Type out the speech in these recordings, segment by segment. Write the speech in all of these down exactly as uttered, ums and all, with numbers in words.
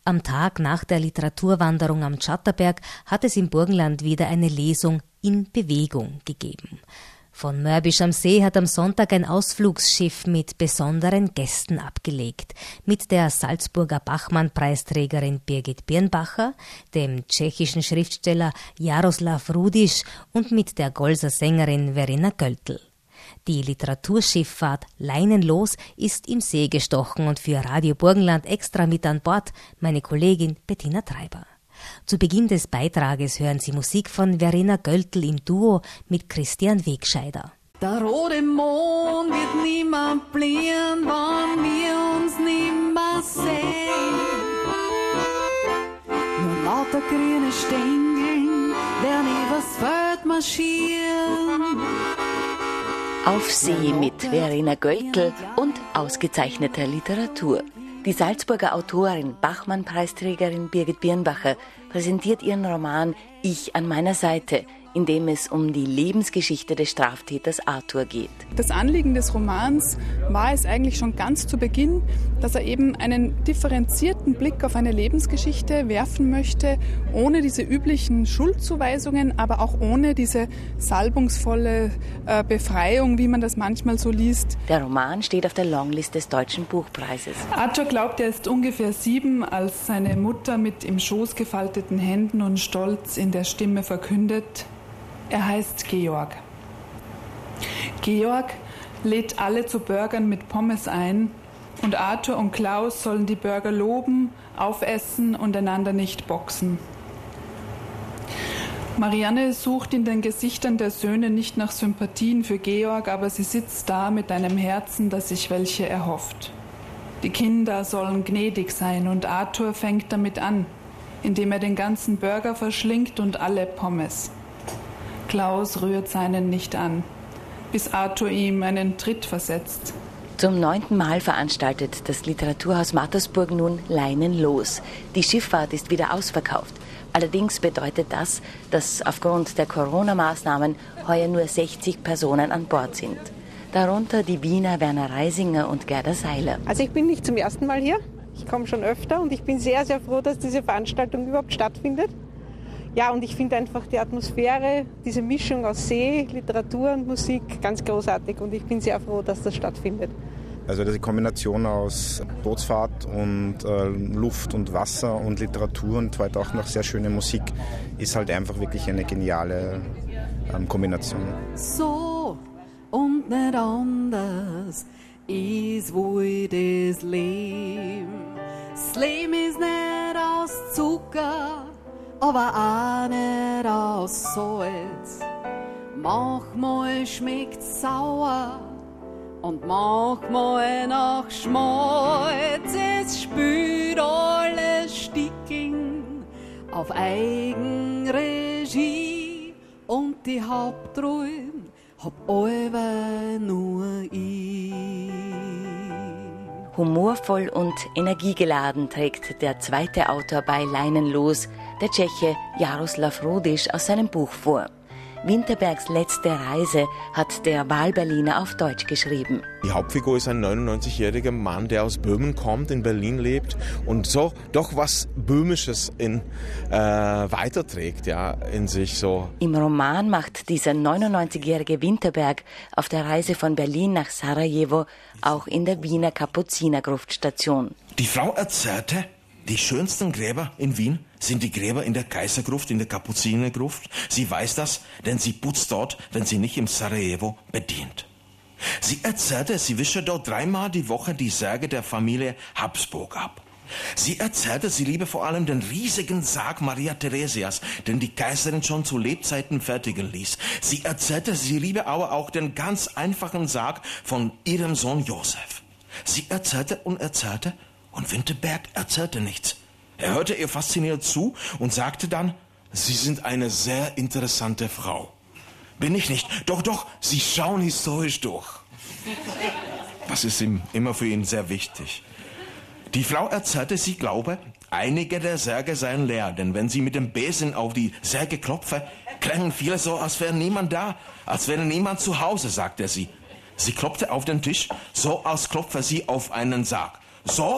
Am Tag nach der Literaturwanderung am Schatterberg hat es im Burgenland wieder eine Lesung in Bewegung gegeben. Von Mörbisch am See hat am Sonntag ein Ausflugsschiff mit besonderen Gästen abgelegt. Mit der Salzburger Bachmann-Preisträgerin Birgit Birnbacher, dem tschechischen Schriftsteller Jaroslav Rudiš und mit der Golser Sängerin Verena Göttl. Die Literaturschifffahrt Leinenlos ist im See gestochen und für Radio Burgenland extra mit an Bord meine Kollegin Bettina Treiber. Zu Beginn des Beitrages hören Sie Musik von Verena Göttl im Duo mit Christian Wegscheider. Der rote Mond wird nimmer blieren, wann wir uns nimmer sehen. Nur lauter grüne Stängel werden übers Feld marschieren. Auf See mit Verena Göttl und ausgezeichneter Literatur. Die Salzburger Autorin, Bachmann-Preisträgerin Birgit Birnbacher präsentiert ihren Roman Ich an meiner Seite, in dem es um die Lebensgeschichte des Straftäters Arthur geht. Das Anliegen des Romans war es eigentlich schon ganz zu Beginn, dass er eben einen differenzierten Blick auf eine Lebensgeschichte werfen möchte, ohne diese üblichen Schuldzuweisungen, aber auch ohne diese salbungsvolle äh, Befreiung, wie man das manchmal so liest. Der Roman steht auf der Longlist des Deutschen Buchpreises. Arthur glaubt, er ist ungefähr sieben, als seine Mutter mit im Schoß gefalteten Händen und Stolz in der Stimme verkündet: Er heißt Georg. Georg lädt alle zu Burgern mit Pommes ein und Arthur und Klaus sollen die Burger loben, aufessen und einander nicht boxen. Marianne sucht in den Gesichtern der Söhne nicht nach Sympathien für Georg, aber sie sitzt da mit einem Herzen, das sich welche erhofft. Die Kinder sollen gnädig sein und Arthur fängt damit an, indem er den ganzen Burger verschlingt und alle Pommes. Klaus rührt seinen nicht an, bis Arthur ihm einen Tritt versetzt. Zum neunten Mal veranstaltet das Literaturhaus Mattersburg nun Leinenlos. Die Schifffahrt ist wieder ausverkauft. Allerdings bedeutet das, dass aufgrund der Corona-Maßnahmen heuer nur sechzig Personen an Bord sind. Darunter die Wiener Werner Reisinger und Gerda Seiler. Also ich bin nicht zum ersten Mal hier. Ich komme schon öfter und ich bin sehr, sehr froh, dass diese Veranstaltung überhaupt stattfindet. Ja, und ich finde einfach die Atmosphäre, diese Mischung aus See, Literatur und Musik ganz großartig und ich bin sehr froh, dass das stattfindet. Also die Kombination aus Bootsfahrt und äh, Luft und Wasser und Literatur und heute auch noch sehr schöne Musik ist halt einfach wirklich eine geniale ähm, Kombination. So und nicht anders ist wohl das Leben. Das Leben ist nicht aus Zucker, aber auch nicht aus Salz. Manchmal schmeckt's sauer und manchmal nach Schmalz. Es spült alles Sticking auf Eigenregie und die Hauptrollen hab alle nur ich. Humorvoll und energiegeladen trägt der zweite Autor bei Leinenlos, der Tscheche Jaroslav Rudiš, aus seinem Buch vor. Winterbergs letzte Reise hat der Wahlberliner auf Deutsch geschrieben. Die Hauptfigur ist ein neunundneunzigjähriger Mann, der aus Böhmen kommt, in Berlin lebt und so doch was Böhmisches in, äh, weiterträgt, ja, in sich so. Im Roman macht dieser neunundneunzigjährige Winterberg auf der Reise von Berlin nach Sarajevo auch in der Wiener Kapuzinergruft Station. Die Frau erzählte, die schönsten Gräber in Wien sind die Gräber in der Kaisergruft, in der Kapuzinergruft. Sie weiß das, denn sie putzt dort, wenn sie nicht im Sarajevo bedient. Sie erzählte, sie wische dort dreimal die Woche die Särge der Familie Habsburg ab. Sie erzählte, sie liebe vor allem den riesigen Sarg Maria Theresias, den die Kaiserin schon zu Lebzeiten fertigen ließ. Sie erzählte, sie liebe aber auch den ganz einfachen Sarg von ihrem Sohn Josef. Sie erzählte und erzählte, und Winterberg erzählte nichts. Er hörte ihr fasziniert zu und sagte dann: Sie sind eine sehr interessante Frau. Bin ich nicht. Doch, doch, Sie schauen historisch durch. Das ist ihm immer für ihn sehr wichtig. Die Frau erzählte, sie glaube, einige der Särge seien leer, denn wenn sie mit dem Besen auf die Särge klopfe, klängen viele so, als wäre niemand da, als wäre niemand zu Hause, sagte sie. Sie klopfte auf den Tisch, so als klopfe sie auf einen Sarg. So,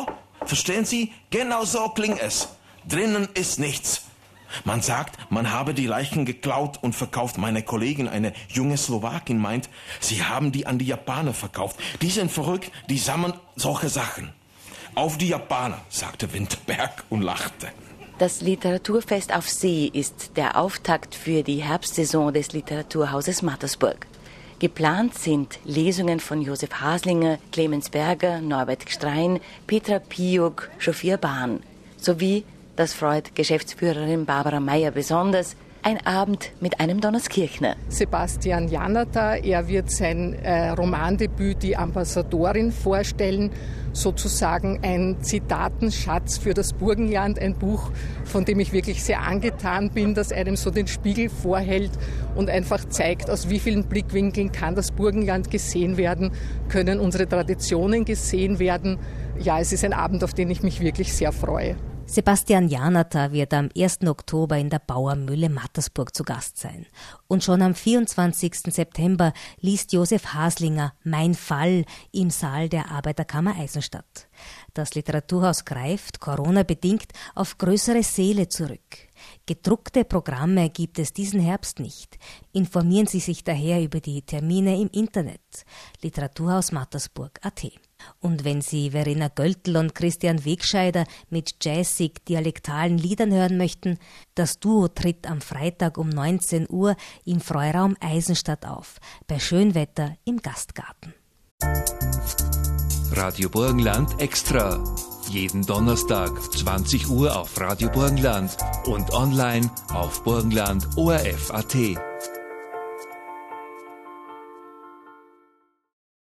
Verstehen Sie? Genau so klingt es. Drinnen ist nichts. Man sagt, man habe die Leichen geklaut und verkauft. Meine Kollegin, eine junge Slowakin, meint, sie haben die an die Japaner verkauft. Die sind verrückt, die sammeln solche Sachen. Auf die Japaner, sagte Winterberg und lachte. Das Literaturfest auf See ist der Auftakt für die Herbstsaison des Literaturhauses Mattersburg. Geplant sind Lesungen von Josef Haslinger, Clemens Berger, Norbert Gstrein, Petra Piuk, Sophia Bahn sowie, das freut Geschäftsführerin Barbara Meyer besonders, ein Abend mit einem Donnerskirchner. Sebastian Janata, er wird sein äh, Romandebüt Die Ambassadorin vorstellen, sozusagen ein Zitatenschatz für das Burgenland, ein Buch, von dem ich wirklich sehr angetan bin, das einem so den Spiegel vorhält und einfach zeigt, aus wie vielen Blickwinkeln kann das Burgenland gesehen werden, können unsere Traditionen gesehen werden. Ja, es ist ein Abend, auf den ich mich wirklich sehr freue. Sebastian Janata wird am ersten Oktober in der Bauermühle Mattersburg zu Gast sein. Und schon am vierundzwanzigsten September liest Josef Haslinger Mein Fall im Saal der Arbeiterkammer Eisenstadt. Das Literaturhaus greift, Corona-bedingt, auf größere Säle zurück. Gedruckte Programme gibt es diesen Herbst nicht. Informieren Sie sich daher über die Termine im Internet. Literaturhaus Mattersburg punkt at. Und wenn Sie Verena Göltl und Christian Wegscheider mit jazzig-dialektalen Liedern hören möchten, das Duo tritt am Freitag um neunzehn Uhr im Freiraum Eisenstadt auf, bei Schönwetter im Gastgarten. Radio Burgenland Extra. Jeden Donnerstag zwanzig Uhr auf Radio Burgenland und online auf burgenland punkt o r f punkt at.